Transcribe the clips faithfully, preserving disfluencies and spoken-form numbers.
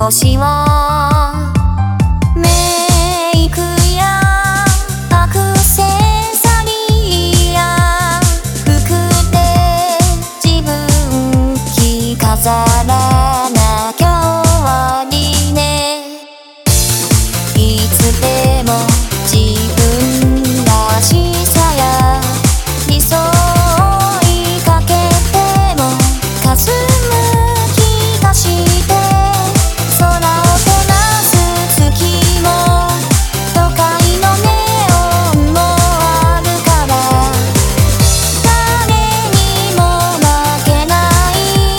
星をメイクやアクセサリーや服で自分着飾らなきゃ終わりね。いつでも自分らしさや理想追いかけても霞む気がして空を照らす月も都会のネオンもあるから誰にも負けない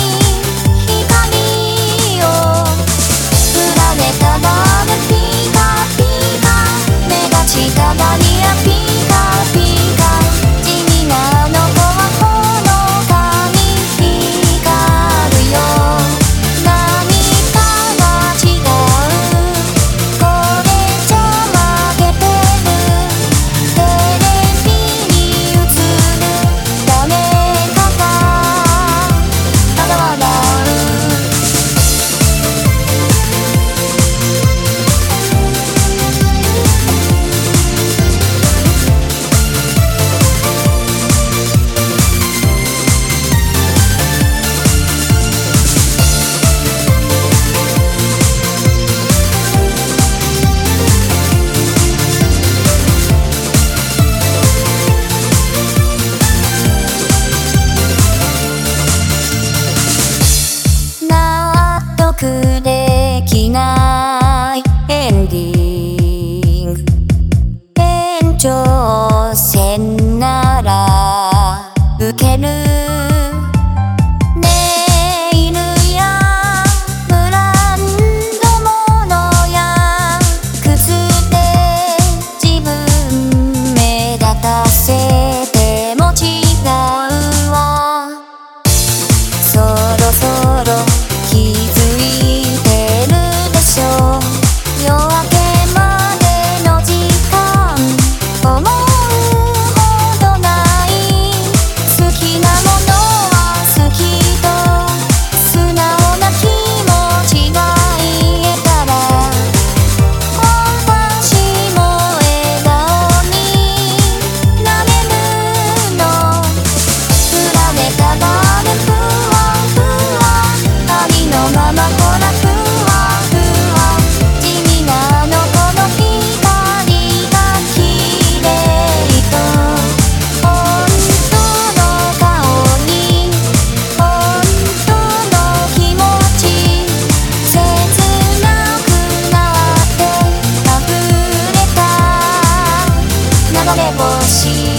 光をプラネタバームピカピカ目がちたがりやピカピカ地味なあの子はほのかに光るよ。何かが違うこれじゃ負けてるテレビに映る誰かがただ笑う。納得できないエンディング延長線なら受けるネイルやブランド物や靴で自分目立たせても違うわ。そろそろ気づいてるでしょ。夜明けまでの時間思うほどない。好きなものは好きと素直な気持ちが言えたら私も笑顔になれるの。プラネタバームふわふわありのままほらふわふわ地味なあの子の光が綺麗と本当の顔に本当の気持ち切なくなって溢れた流れ星。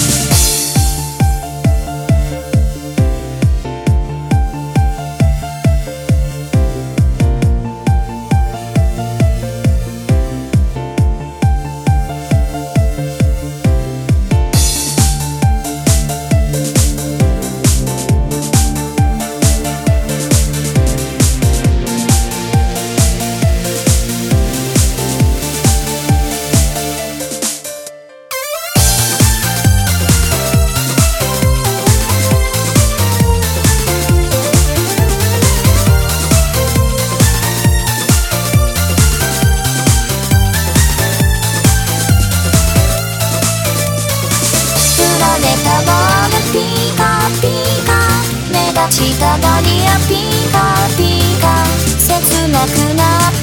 プラネタバームピカピカ目立ちたがりやピカピカ切なくなって